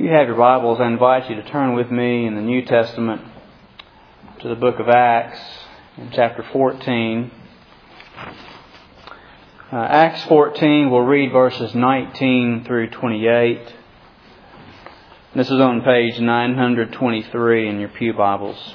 you have your Bibles, I invite you to turn with me in the New Testament to the book of Acts, in chapter 14. Acts 14, we'll read verses 19 through 28. This is on page 923 in your pew Bibles.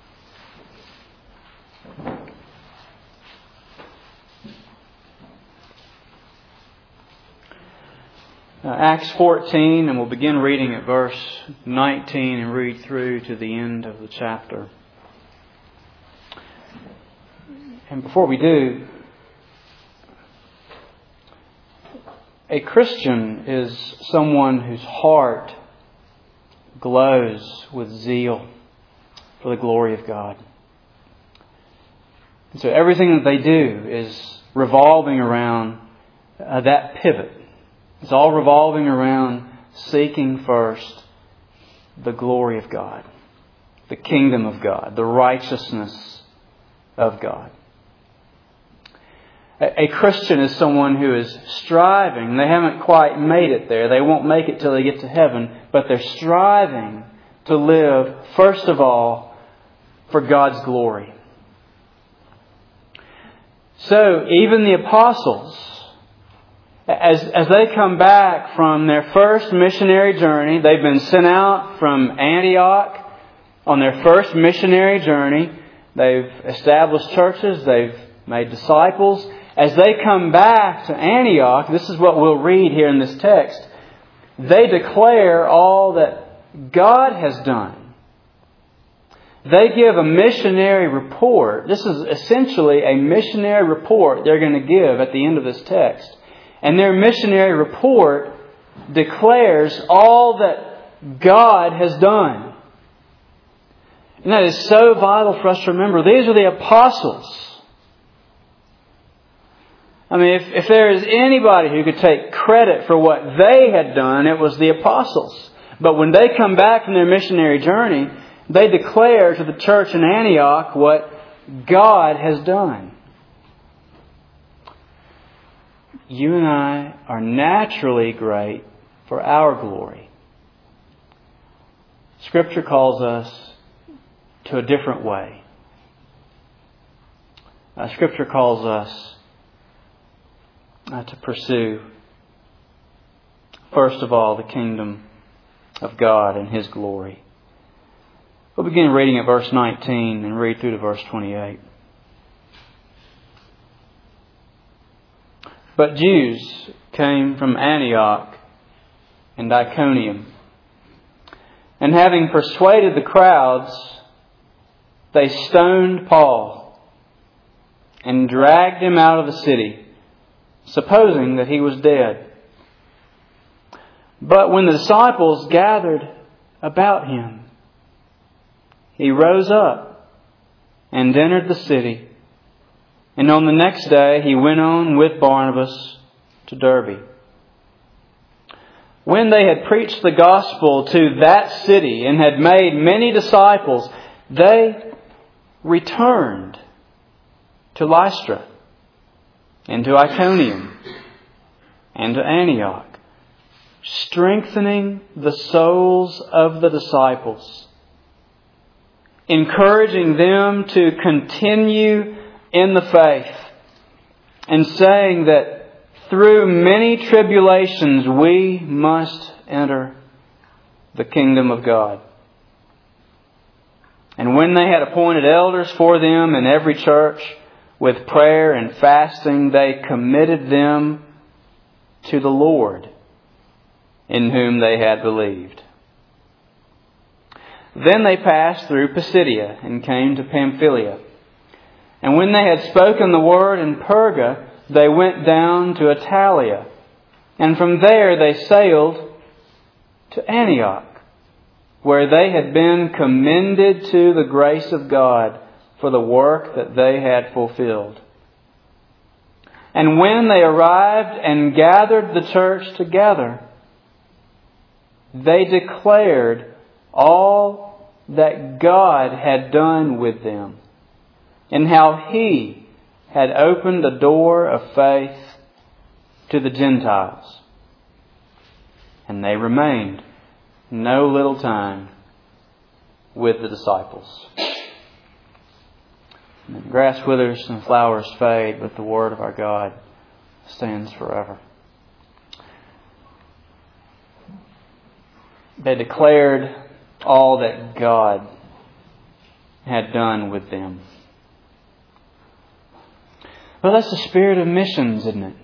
Acts 14, and we'll begin reading at verse 19 and read through to the end of the chapter. And before we do, a Christian is someone whose heart glows with zeal for the glory of God. And so everything that they do is revolving around that pivot. It's all revolving around seeking first the glory of God, the kingdom of God, the righteousness of God. A Christian is someone who is striving. They haven't quite made it there. They won't make it till they get to heaven, but they're striving to live, first of all, for God's glory. So even the apostles, as they come back from their first missionary journey, they've been sent out from Antioch on their first missionary journey. They've established churches. They've made disciples. As they come back to Antioch, this is what we'll read here in this text. They declare all that God has done. They give a missionary report. This is essentially a missionary report they're going to give at the end of this text. And their missionary report declares all that God has done. And that is so vital for us to remember. These are the apostles. I mean, if there is anybody who could take credit for what they had done, it was the apostles. But when they come back from their missionary journey, they declare to the church in Antioch what God has done. You and I are naturally great for our glory. Scripture calls us to a different way. Scripture calls us to pursue, first of all, the kingdom of God and His glory. We'll begin reading at verse 19 and read through to verse 28. But Jews came from Antioch and Iconium, and having persuaded the crowds, they stoned Paul and dragged him out of the city, supposing that he was dead. But when the disciples gathered about him, he rose up and entered the city. And on the next day he went on with Barnabas to Derbe. When they had preached the gospel to that city and had made many disciples, they returned to Lystra and to Iconium and to Antioch, strengthening the souls of the disciples, encouraging them to continue in the faith, and saying that through many tribulations we must enter the kingdom of God. And when they had appointed elders for them in every church, with prayer and fasting, they committed them to the Lord, in whom they had believed. Then they passed through Pisidia and came to Pamphylia. And when they had spoken the word in Perga, they went down to Attalia. And from there they sailed to Antioch, where they had been commended to the grace of God for the work that they had fulfilled. And when they arrived and gathered the church together, they declared all that God had done with them, and how He had opened the door of faith to the Gentiles. And they remained no little time with the disciples. And the grass withers and flowers fade, but the word of our God stands forever. They declared all that God had done with them. Well, that's the spirit of missions, isn't it?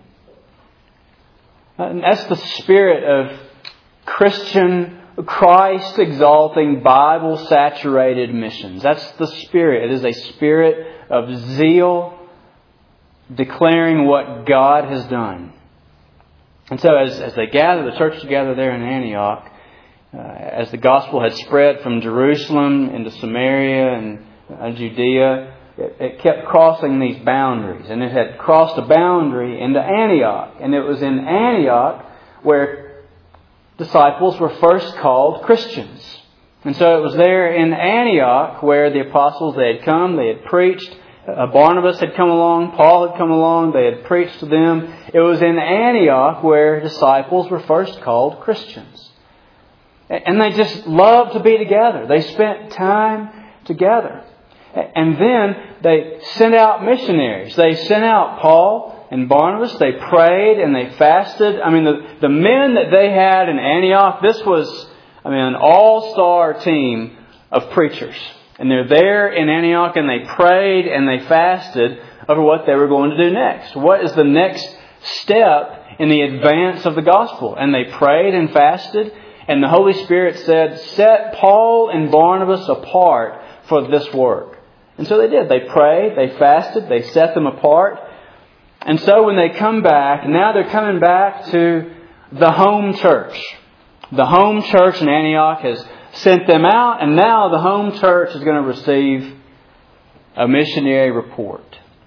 And that's the spirit of Christian, Christ-exalting, Bible-saturated missions. That's the spirit. It is a spirit of zeal, declaring what God has done. And so as they gather, the church together there in Antioch, as the gospel had spread from Jerusalem into Samaria and Judea, it kept crossing these boundaries. And it had crossed a boundary into Antioch. And it was in Antioch where disciples were first called Christians. And so it was there in Antioch where the apostles, they had come, they had preached. Barnabas had come along, Paul had come along, they had preached to them. It was in Antioch where disciples were first called Christians. And they just loved to be together. They spent time together. And then they sent out missionaries. They sent out Paul and Barnabas. They prayed and they fasted. I mean, the men that they had in Antioch, this was, an all-star team of preachers. And they're there in Antioch and they prayed and they fasted over what they were going to do next. What is the next step in the advance of the gospel? And they prayed and fasted. And the Holy Spirit said, set Paul and Barnabas apart for this work. And so they did. They prayed, they fasted, they set them apart. And so when they come back, now they're coming back to the home church. The home church in Antioch has sent them out, and now the home church is going to receive a missionary report.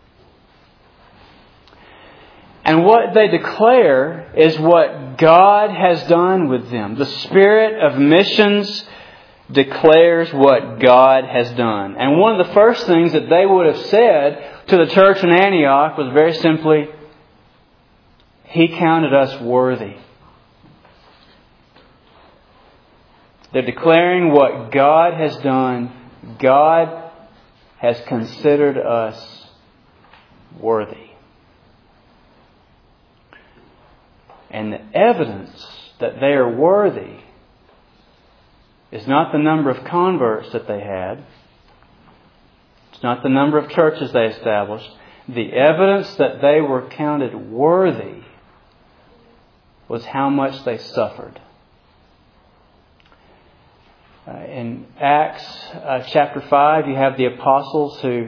And what they declare is what God has done with them. The spirit of missions declares what God has done. And one of the first things that they would have said to the church in Antioch was very simply, He counted us worthy. They're declaring what God has done. God has considered us worthy. And the evidence that they are worthy is not the number of converts that they had. It's not the number of churches they established. The evidence that they were counted worthy was how much they suffered. In Acts chapter 5, you have the apostles who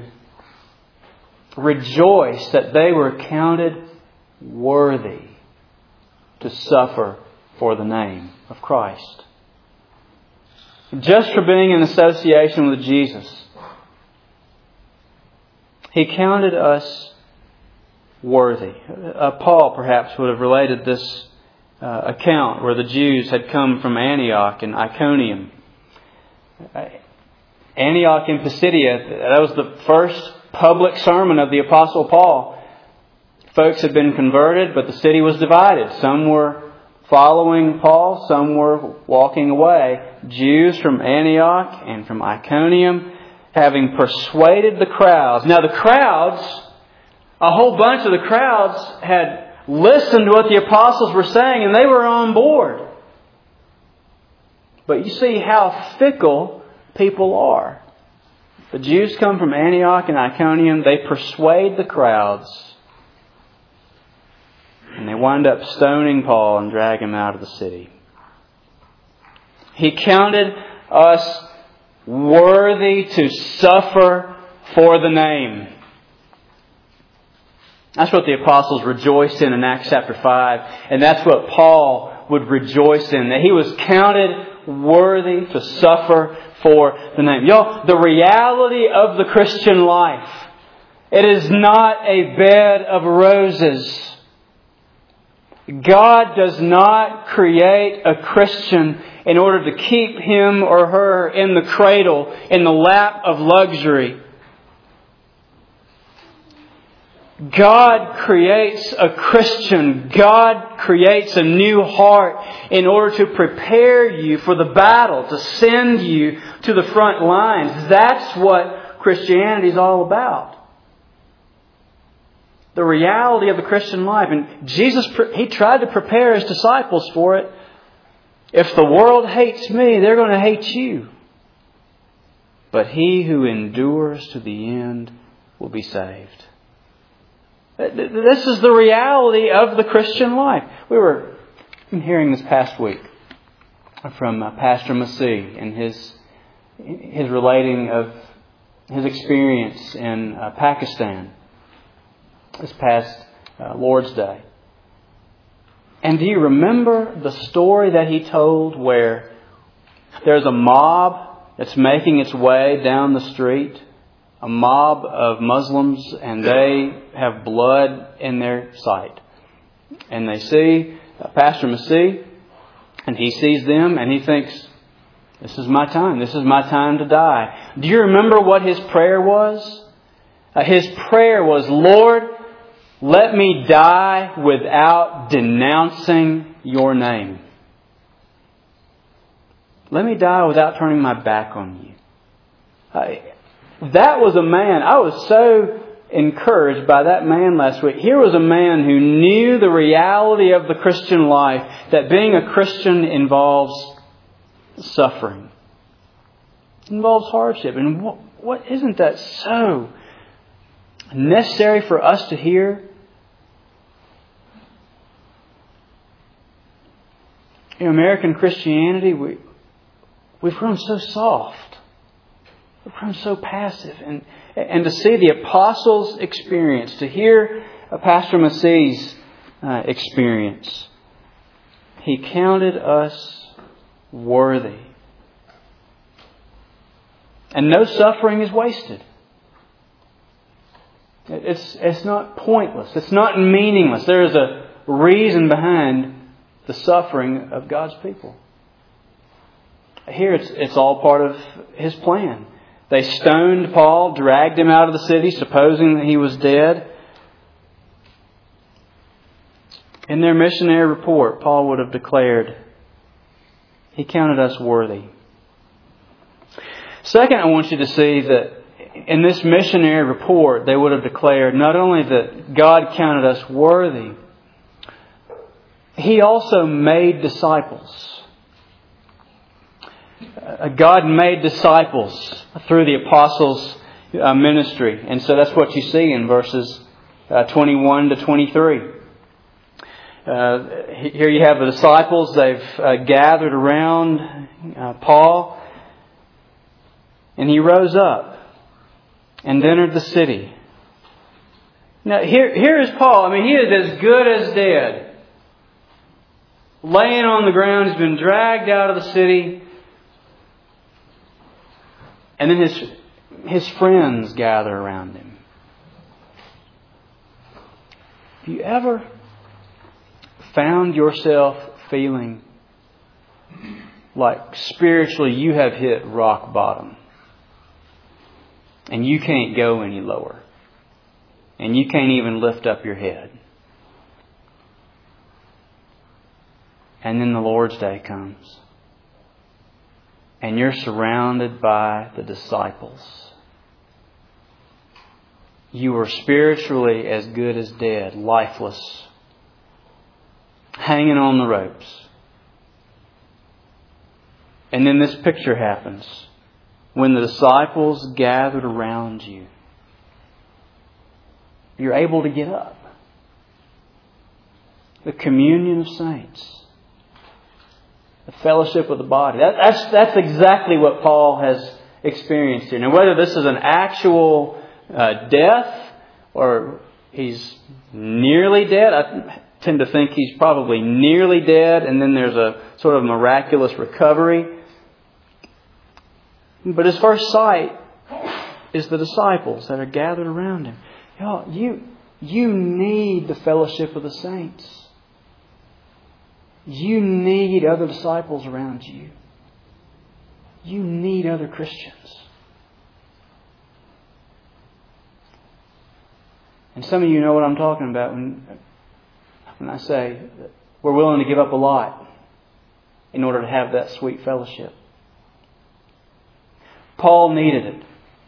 rejoiced that they were counted worthy to suffer for the name of Christ. Just for being in association with Jesus. He counted us worthy. Paul perhaps would have related this account where the Jews had come from Antioch and Iconium. Antioch in Pisidia, that was the first public sermon of the Apostle Paul. Folks had been converted, but the city was divided. Some were following Paul, some were walking away. Jews from Antioch and from Iconium, having persuaded the crowds. Now the crowds, a whole bunch of the crowds had listened to what the apostles were saying and they were on board. But you see how fickle people are. The Jews come from Antioch and Iconium. They persuade the crowds. And they wind up stoning Paul and drag him out of the city. He counted us worthy to suffer for the name. That's what the apostles rejoiced in Acts chapter 5. And that's what Paul would rejoice in. That he was counted worthy to suffer for the name. Y'all, the reality of the Christian life, it is not a bed of roses. God does not create a Christian in order to keep him or her in the cradle, in the lap of luxury. God creates a Christian. God creates a new heart in order to prepare you for the battle, to send you to the front lines. That's what Christianity is all about. The reality of the Christian life. And Jesus, He tried to prepare His disciples for it. If the world hates me, they're going to hate you. But he who endures to the end will be saved. This is the reality of the Christian life. We were hearing this past week from Pastor Masih and his relating of his experience in Pakistan this past Lord's Day. And do you remember the story that he told where there's a mob that's making its way down the street? A mob of Muslims, and they have blood in their sight. And they see Pastor Masih, and he sees them, and he thinks, this is my time. This is my time to die. Do you remember what his prayer was? His prayer was, Lord, let me die without denouncing your name. Let me die without turning my back on you. That was a man. I was so encouraged by that man last week. Here was a man who knew the reality of the Christian life, that being a Christian involves suffering. It involves hardship. And what isn't that so necessary for us to hear? In American Christianity, we've grown so soft. We've grown so passive. And to see the apostles' experience, to hear Pastor Masih's experience, he counted us worthy. And no suffering is wasted. It's not pointless. It's not meaningless. There is a reason behind the suffering of God's people. Here it's all part of His plan. They stoned Paul, dragged him out of the city, supposing that he was dead. In their missionary report, Paul would have declared, he counted us worthy. Second, I want you to see that in this missionary report, they would have declared not only that God counted us worthy, He also made disciples. God made disciples through the apostles' ministry. And so that's what you see in verses 21 to 23. Here you have the disciples. They've gathered around Paul. And he rose up and entered the city. Now here is Paul. I mean, he is as good as dead. Laying on the ground. He's been dragged out of the city. And then his friends gather around him. Have you ever found yourself feeling like spiritually you have hit rock bottom and you can't go any lower and you can't even lift up your head? And then the Lord's Day comes. And you're surrounded by the disciples. You are spiritually as good as dead, lifeless, hanging on the ropes. And then this picture happens. When the disciples gathered around you, you're able to get up. The communion of saints. The fellowship of the body. That's exactly what Paul has experienced here. Now, whether this is an actual death or he's nearly dead, I tend to think he's probably nearly dead, and then there's a sort of miraculous recovery. But his first sight is the disciples that are gathered around him. Y'all, you need the fellowship of the saints. You need other disciples around you. You need other Christians. And some of you know what I'm talking about when I say that we're willing to give up a lot in order to have that sweet fellowship. Paul needed it.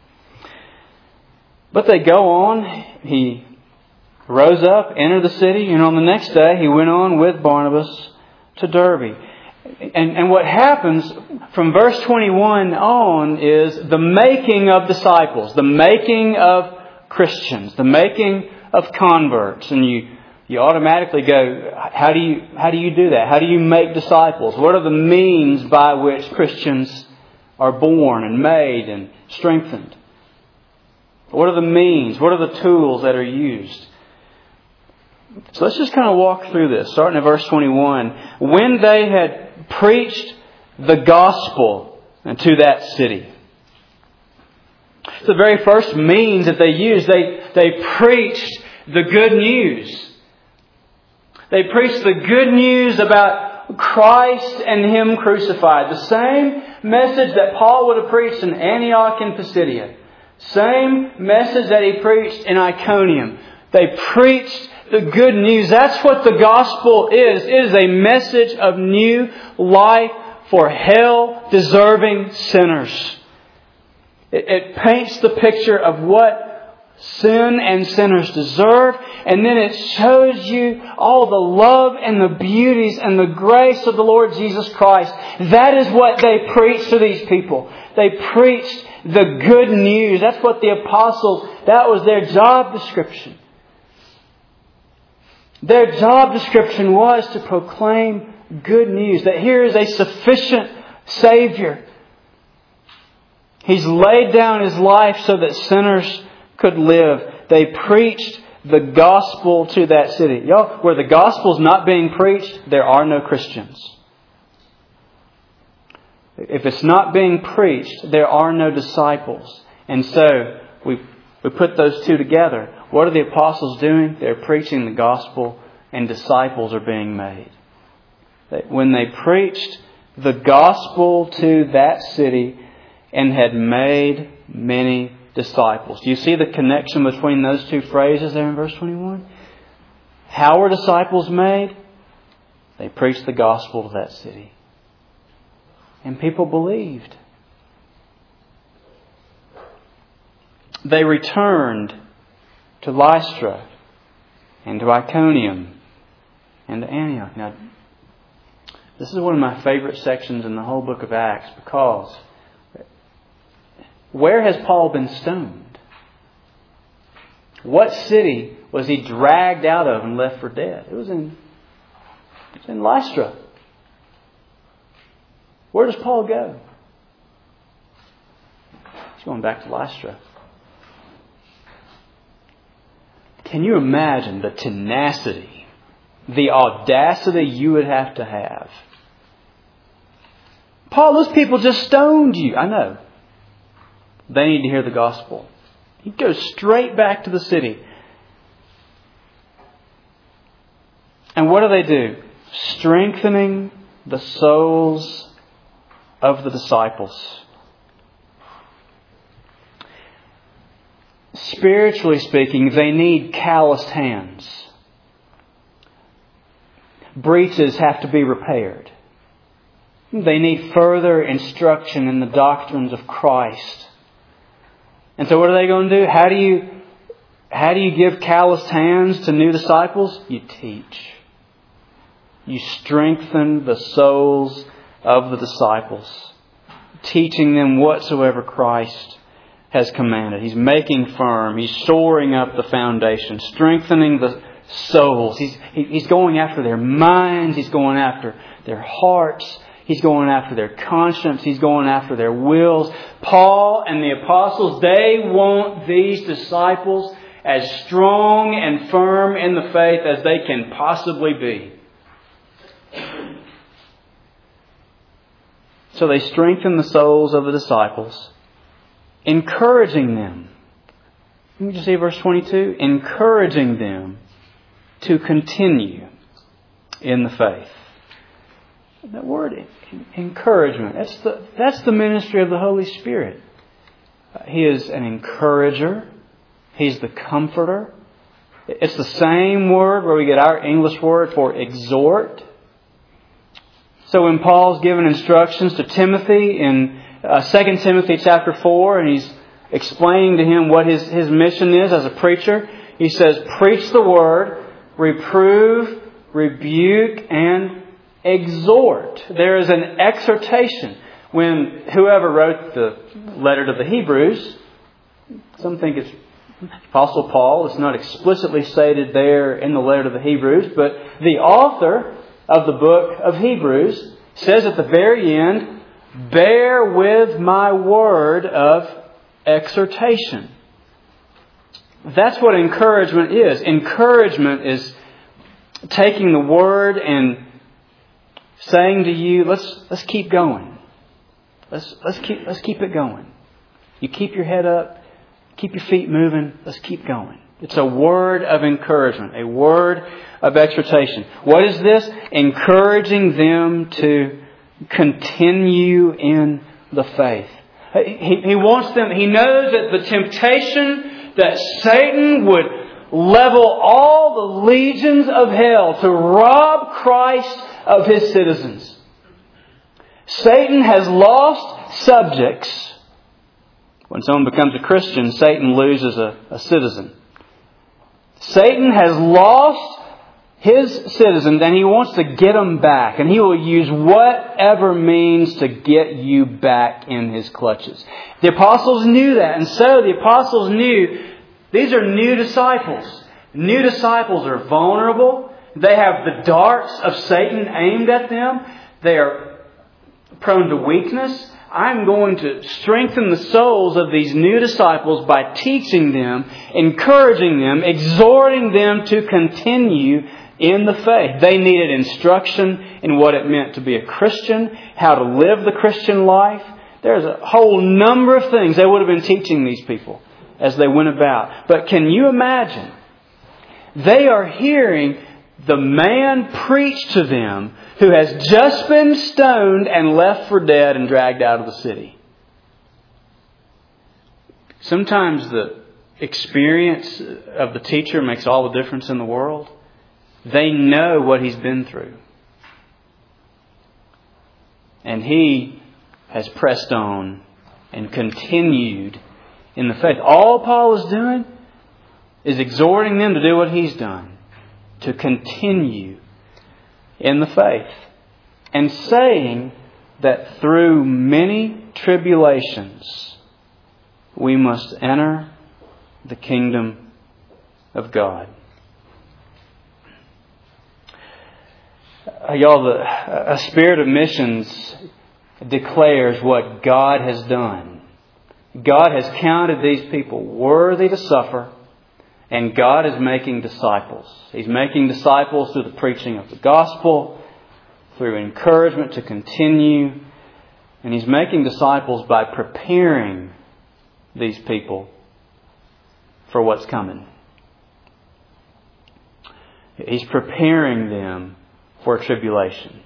But they go on. He rose up, entered the city, and on the next day he went on with Barnabas to Derbe. And what happens from verse 21 on is the making of disciples, the making of Christians, the making of converts. And you automatically go, how do you do that? How do you make disciples? What are the means by which Christians are born and made and strengthened? What are the means? What are the tools that are used? So let's just kind of walk through this, starting at verse 21. When they had preached the gospel to that city. It's the very first means that they used. They preached the good news. They preached the good news about Christ and Him crucified. The same message that Paul would have preached in Antioch and Pisidia. Same message that he preached in Iconium. They preached the good news. That's what the gospel is. It is a message of new life for hell-deserving sinners. It paints the picture of what sin and sinners deserve, and then it shows you all the love and the beauties and the grace of the Lord Jesus Christ. That is what they preached to these people. They preached the good news. That's what the apostles, that was their job description. Their job description was to proclaim good news, that here is a sufficient Savior. He's laid down His life so that sinners could live. They preached the gospel to that city. Y'all, where the gospel's not being preached, there are no Christians. If it's not being preached, there are no disciples. And so we put those two together. What are the apostles doing? They're preaching the gospel, and disciples are being made. When they preached the gospel to that city and had made many disciples. Do you see the connection between those two phrases there in verse 21? How were disciples made? They preached the gospel to that city. And people believed. They returned to Lystra and to Iconium and to Antioch. Now, this is one of my favorite sections in the whole book of Acts, because where has Paul been stoned? What city was he dragged out of and left for dead? It was in Lystra. Where does Paul go? He's going back to Lystra. Can you imagine the tenacity, the audacity you would have to have? Paul, those people just stoned you. I know. They need to hear the gospel. He goes straight back to the city. And what do? Strengthening the souls of the disciples. Spiritually speaking, they need calloused hands. Breaches have to be repaired. They need further instruction in the doctrines of Christ. And so what are they going to do? How do you give calloused hands to new disciples? You teach. You strengthen the souls of the disciples, teaching them whatsoever Christ has commanded. He's making firm. He's shoring up the foundation, strengthening the souls. He's going after their minds. He's going after their hearts. He's going after their conscience. He's going after their wills. Paul and the apostles, they want these disciples as strong and firm in the faith as they can possibly be. So they strengthen the souls of the disciples, encouraging them. Let me just see verse 22. Encouraging them to continue in the faith. That word, encouragement, that's the ministry of the Holy Spirit. He is an encourager. He's the comforter. It's the same word where we get our English word for exhort. So when Paul's given instructions to Timothy in 2 Timothy chapter 4, and he's explaining to him what his mission is as a preacher, he says, preach the word, reprove, rebuke, and exhort. There is an exhortation. When whoever wrote the letter to the Hebrews, some think it's Apostle Paul. It's not explicitly stated there in the letter to the Hebrews, but the author of the book of Hebrews says at the very end, bear with my word of exhortation. That's what encouragement is. Encouragement is taking the word and saying to you, let's keep going. Let's keep it going. You keep your head up, keep your feet moving. Let's keep going. It's a word of encouragement, a word of exhortation. What is this? Encouraging them to continue in the faith. He wants them, he knows that the temptation that Satan would level all the legions of hell to rob Christ of His citizens. Satan has lost subjects. When someone becomes a Christian, Satan loses a citizen. Satan has lost his citizens and he wants to get them back. And he will use whatever means to get you back in his clutches. The apostles knew that. And so the apostles knew these are new disciples. New disciples are vulnerable. They have the darts of Satan aimed at them. They are prone to weakness. I'm going to strengthen the souls of these new disciples by teaching them, encouraging them, exhorting them to continue in the faith. They needed instruction in what it meant to be a Christian, how to live the Christian life. There's a whole number of things they would have been teaching these people as they went about. But can you imagine? They are hearing the man preach to them who has just been stoned and left for dead and dragged out of the city. Sometimes the experience of the teacher makes all the difference in the world. They know what he's been through. And he has pressed on and continued in the faith. All Paul is doing is exhorting them to do what he's done. To continue in the faith. And saying that through many tribulations we must enter the kingdom of God. Y'all, a spirit of missions declares what God has done. God has counted these people worthy to suffer. And God is making disciples. He's making disciples through the preaching of the gospel, through encouragement to continue. And He's making disciples by preparing these people for what's coming. He's preparing them for tribulation.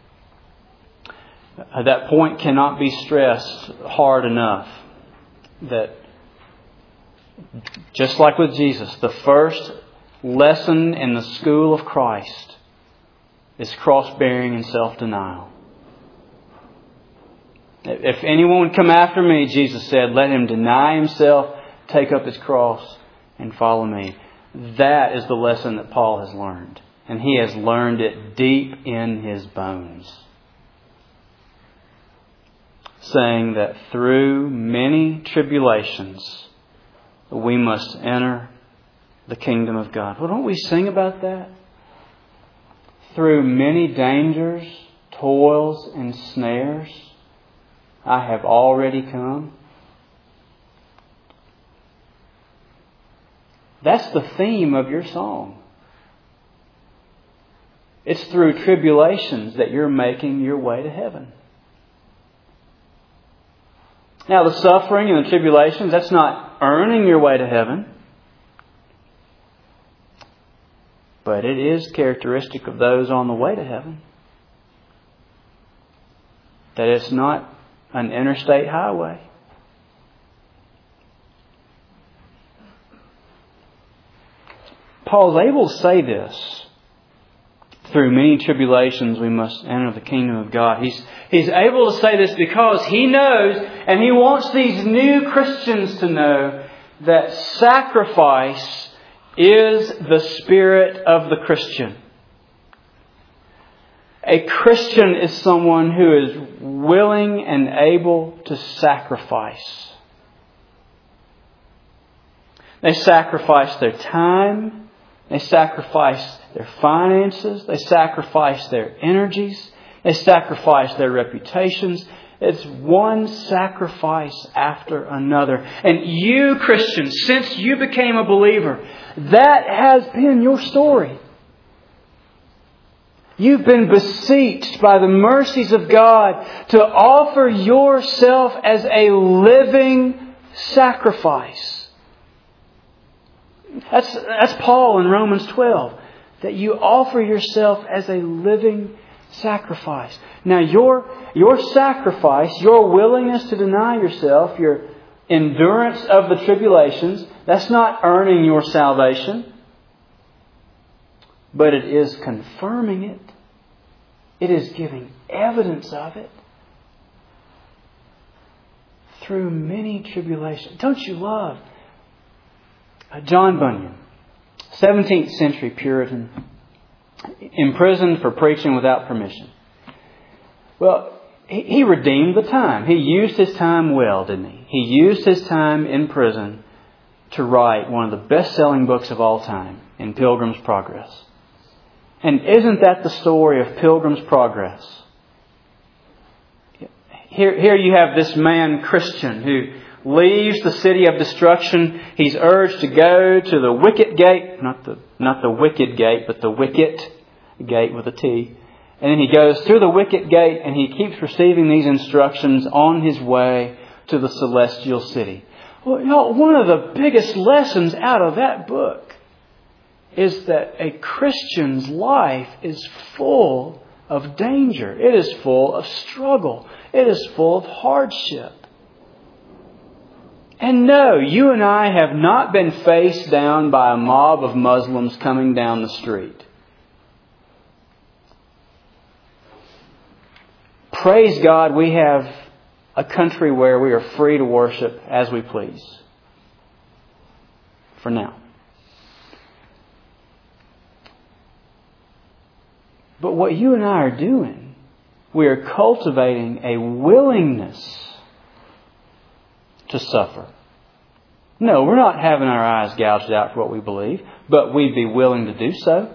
That point cannot be stressed hard enough that just like with Jesus, the first lesson in the school of Christ is cross-bearing and self-denial. If anyone would come after me, Jesus said, let him deny himself, take up his cross, and follow me. That is the lesson that Paul has learned. And he has learned it deep in his bones. Saying that through many tribulations, we must enter the kingdom of God. Well, don't we sing about that? Through many dangers, toils, and snares, I have already come. That's the theme of your song. It's through tribulations that you're making your way to heaven. Now, the suffering and the tribulations, that's not earning your way to heaven. But it is characteristic of those on the way to heaven. That it's not an interstate highway. Paul's able to say this. Through many tribulations we must enter the kingdom of God. He's able to say this because he knows, and he wants these new Christians to know, that sacrifice is the spirit of the Christian. A Christian is someone who is willing and able to sacrifice. They sacrifice their time. They sacrifice their finances. They sacrifice their energies. They sacrifice their reputations. It's one sacrifice after another. And you, Christians, since you became a believer, that has been your story. You've been beseeched by the mercies of God to offer yourself as a living sacrifice. That's Paul in Romans 12. That you offer yourself as a living sacrifice. Now your sacrifice, your willingness to deny yourself, your endurance of the tribulations, that's not earning your salvation. But it is confirming it. It is giving evidence of it. Through many tribulations. Don't you love John Bunyan, 17th century Puritan, imprisoned for preaching without permission. Well, he redeemed the time. He used his time well, didn't he? He used his time in prison to write one of the best-selling books of all time, in Pilgrim's Progress. And isn't that the story of Pilgrim's Progress? Here you have this man, Christian, who leaves the city of destruction. He's urged to go to the wicket gate, not the wicked gate, but the wicket gate with a T. And then he goes through the wicket gate and he keeps receiving these instructions on his way to the celestial city. Well, one of the biggest lessons out of that book is that a Christian's life is full of danger. It is full of struggle. It is full of hardship. And no, you and I have not been faced down by a mob of Muslims coming down the street. Praise God, we have a country where we are free to worship as we please. For now. But what you and I are doing, we are cultivating a willingness to suffer. No, we're not having our eyes gouged out for what we believe, but we'd be willing to do so.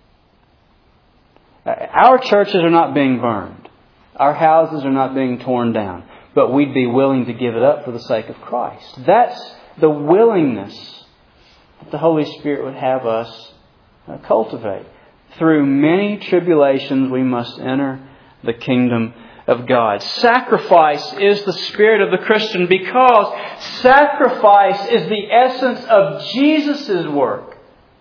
Our churches are not being burned. Our houses are not being torn down, but we'd be willing to give it up for the sake of Christ. That's the willingness that the Holy Spirit would have us cultivate. Through many tribulations we must enter the kingdom of God. Sacrifice is the spirit of the Christian because sacrifice is the essence of Jesus' work.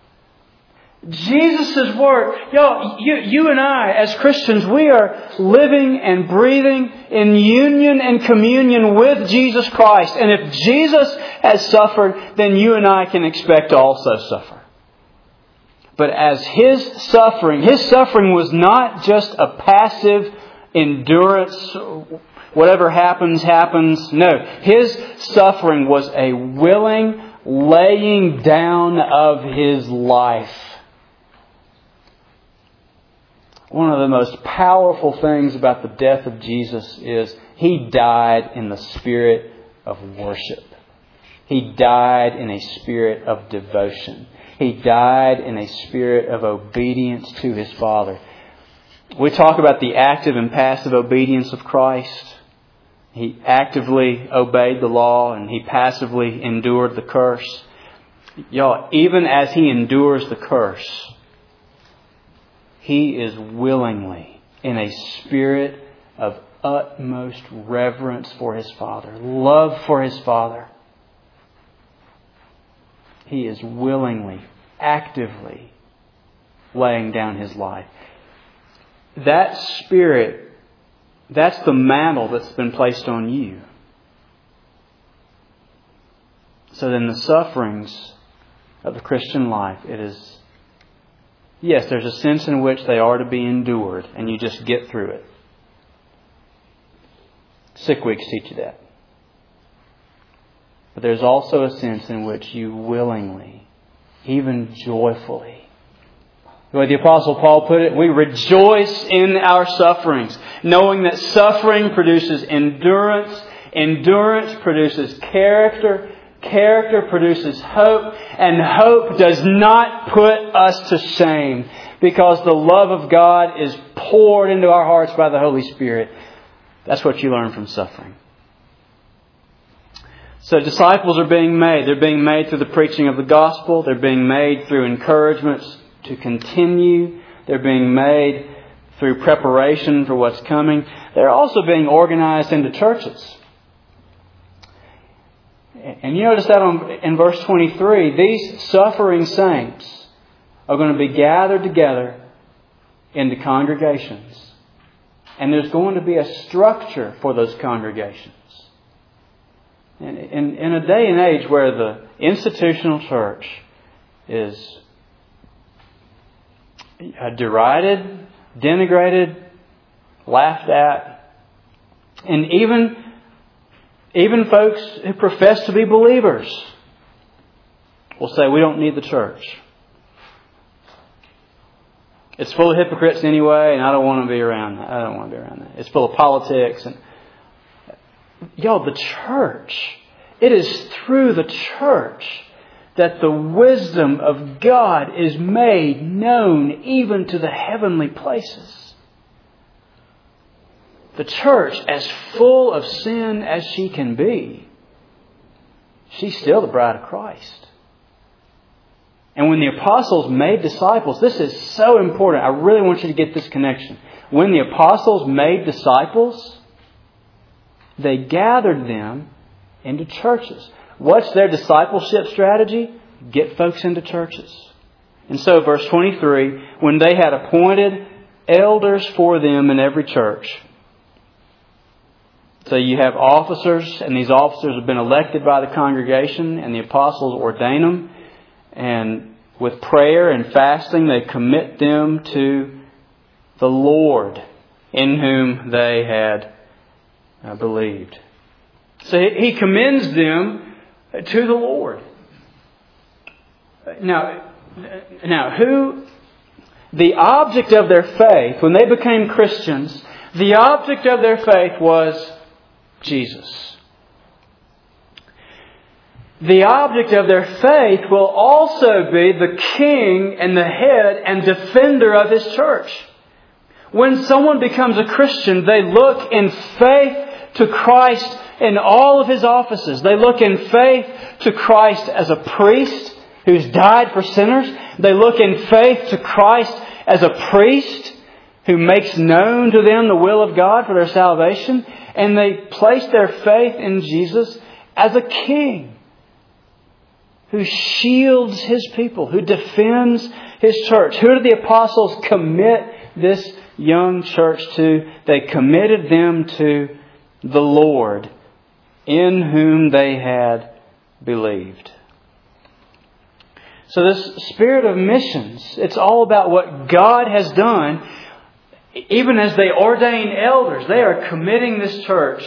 Jesus' work. You and I as Christians, we are living and breathing in union and communion with Jesus Christ. And if Jesus has suffered, then you and I can expect to also suffer. But as His suffering was not just a passive endurance, whatever happens, happens. No, His suffering was a willing laying down of His life. One of the most powerful things about the death of Jesus is He died in the spirit of worship. He died in a spirit of devotion. He died in a spirit of obedience to His Father. We talk about the active and passive obedience of Christ. He actively obeyed the law and He passively endured the curse. Y'all, even as He endures the curse, He is willingly in a spirit of utmost reverence for His Father, love for His Father. He is willingly, actively laying down His life. That spirit, that's the mantle that's been placed on you. So then the sufferings of the Christian life, it is Yes, there's a sense in which they are to be endured, and you just get through it. Sick weeks teach you that. But there's also a sense in which you willingly, even joyfully, the way the Apostle Paul put it, we rejoice in our sufferings, knowing that suffering produces endurance, endurance produces character, character produces hope, and hope does not put us to shame, because the love of God is poured into our hearts by the Holy Spirit. That's what you learn from suffering. So disciples are being made. They're being made through the preaching of the gospel. They're being made through encouragements to continue. They're being made through preparation for what's coming. They're also being organized into churches. And you notice that in verse 23, these suffering saints are going to be gathered together into congregations. And there's going to be a structure for those congregations. And in a day and age where the institutional church is derided, denigrated, laughed at, and even folks who profess to be believers will say, we don't need the church. It's full of hypocrites anyway, and I don't want to be around that. I don't want to be around that. It's full of politics. And y'all, the church, it is through the church that the wisdom of God is made known even to the heavenly places. The church, as full of sin as she can be, she's still the bride of Christ. And when the apostles made disciples, this is so important. I really want you to get this connection. When the apostles made disciples, they gathered them into churches. What's their discipleship strategy? Get folks into churches. And so, verse 23, when they had appointed elders for them in every church. So you have officers, and these officers have been elected by the congregation, and the apostles ordain them. And with prayer and fasting, they commit them to the Lord in whom they had believed. So He commends them to the Lord. Now, who, the object of their faith, when they became Christians, the object of their faith was Jesus. The object of their faith will also be the king and the head and defender of His church. When someone becomes a Christian, they look in faith to Christ in all of His offices. They look in faith to Christ as a priest who's died for sinners. They look in faith to Christ as a priest who makes known to them the will of God for their salvation. And they place their faith in Jesus as a king who shields His people, who defends His church. Who did the apostles commit this young church to? They committed them to the Lord in whom they had believed. So this spirit of missions, it's all about what God has done. Even as they ordain elders, they are committing this church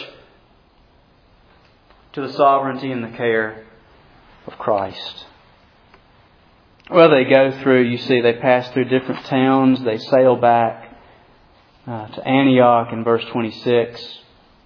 to the sovereignty and the care of Christ. Well, they go through, you see, they pass through different towns. They sail back to Antioch in verse 26.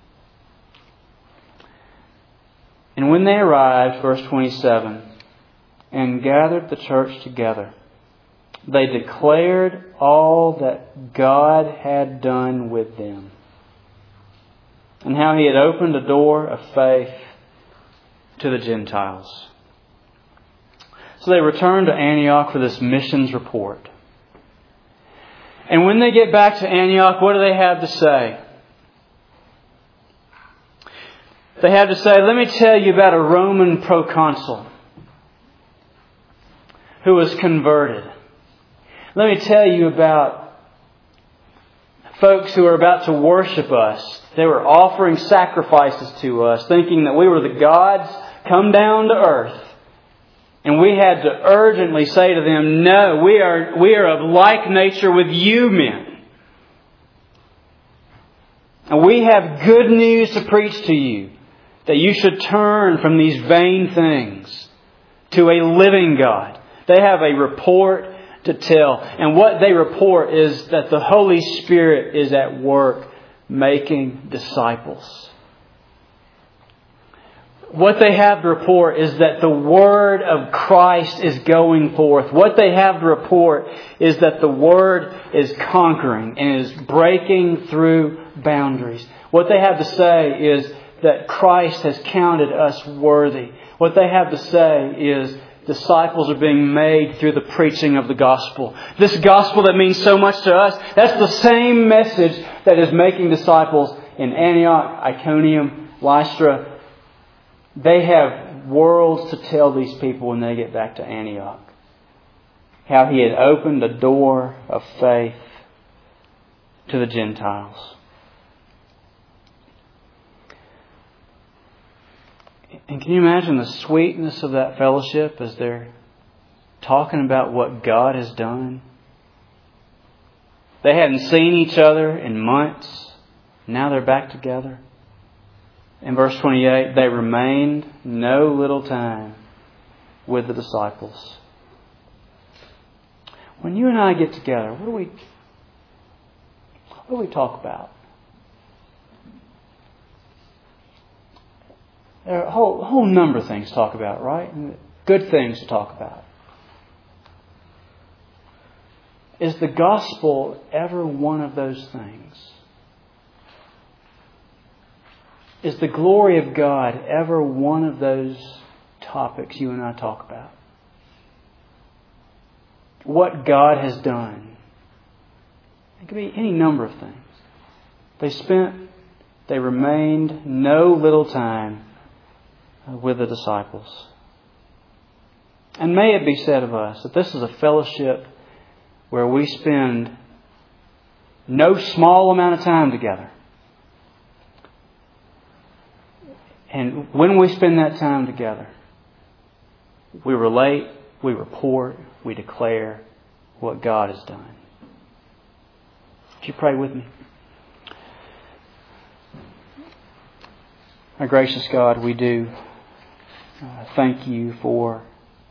And when they arrived, verse 27, and gathered the church together, they declared all that God had done with them, and how He had opened a door of faith to the Gentiles. So they returned to Antioch for this missions report. And when they get back to Antioch, what do they have to say? They have to say, let me tell you about a Roman proconsul who was converted. Let me tell you about folks who are about to worship us. They were offering sacrifices to us, thinking that we were the gods come down to earth. And we had to urgently say to them, no, we are of like nature with you men. And we have good news to preach to you, that you should turn from these vain things to a living God. They have a report to tell. And what they report is that the Holy Spirit is at work making disciples. What they have to report is that the Word of Christ is going forth. What they have to report is that the Word is conquering and is breaking through boundaries. What they have to say is that Christ has counted us worthy. What they have to say is disciples are being made through the preaching of the gospel. This gospel that means so much to us, that's the same message that is making disciples in Antioch, Iconium, Lystra. They have worlds to tell these people when they get back to Antioch. How He had opened a door of faith to the Gentiles. And can you imagine the sweetness of that fellowship as they're talking about what God has done? They hadn't seen each other in months. Now they're back together. In verse 28, they remained no little time with the disciples. When you and I get together, what do we talk about? There are a whole number of things to talk about, right? Good things to talk about. Is the gospel ever one of those things? Is the glory of God ever one of those topics you and I talk about? What God has done. It could be any number of things. They remained no little time with the disciples. And may it be said of us that this is a fellowship where we spend no small amount of time together. And when we spend that time together, we relate, we report, we declare what God has done. Would you pray with me? Our gracious God, we do thank You for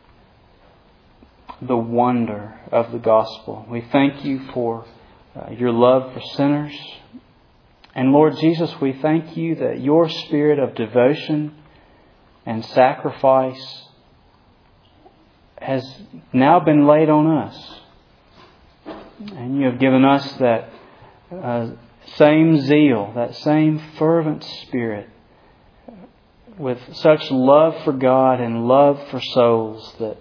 the wonder of the gospel. We thank You for Your love for sinners. And Lord Jesus, we thank You that Your spirit of devotion and sacrifice has now been laid on us. And You have given us that same zeal, that same fervent spirit, with such love for God and love for souls that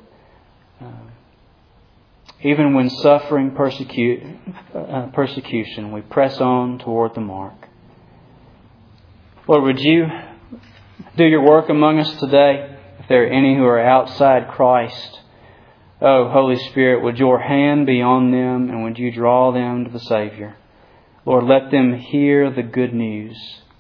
even when suffering persecution, we press on toward the mark. Lord, would You do Your work among us today? If there are any who are outside Christ, oh, Holy Spirit, would Your hand be on them and would You draw them to the Savior? Lord, let them hear the good news.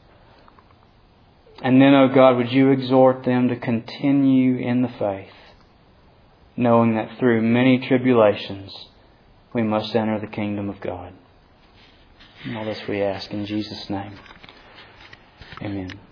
And then, oh God, would You exhort them to continue in the faith, knowing that through many tribulations we must enter the kingdom of God. And all this we ask in Jesus' name. Amen.